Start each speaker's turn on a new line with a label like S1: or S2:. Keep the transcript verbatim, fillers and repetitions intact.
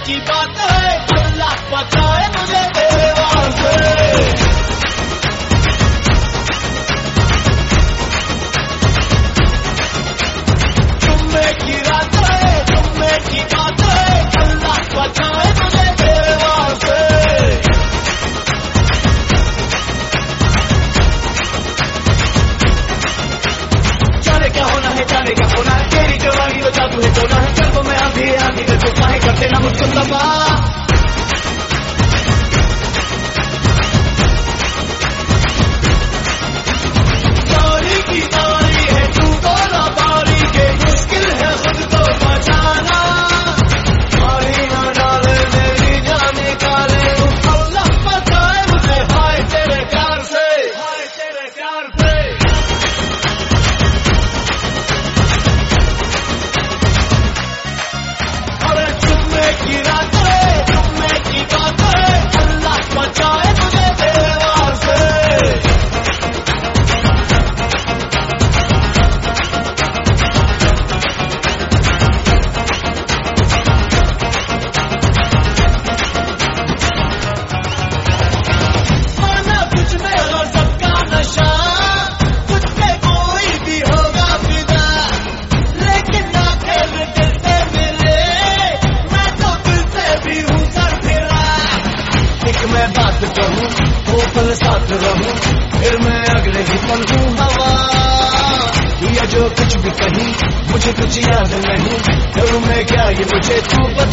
S1: की बात है, अल्लाह बचाए मुझे तेरे वार से। जुम्मे की रात है, जुम्मे की बात है, अल्लाह बचाए मुझे तेरे वार से। जाने क्या होना है, जाने क्या होना है, तेरी जवानी तो जादू है, टोना है, चल तो मैं आधी आधी देखो काहे करते ना मुझको तबाह। सारी की सारी है तू बोला बारी के, मुश्किल है खुद को बचाना। मारी ना डाले मेरी जान निकाले, अल्लाह बचाए मुझे हाय तेरे प्यार से, हाय तेरे प्यार से। अरे जुम्मे की रात है, जुम्मे की बात है, अल्लाह बचाए मुझे तेरे वार से। माना कुछ में हो सबका नशा, कुछ पे कोई भी होगा फिदा, लेकिन ना खेल दिल से मिले, मैं तो दिल से भी हूँ सर फिरा। एक मैं बात कहूँ वो पल साथ रहूँ, फिर मैं अगले ही पल हूँ हवा। या जो कुछ भी कहीं मुझे कुछ याद नहीं, करूँ मैं क्या ये मुझे तू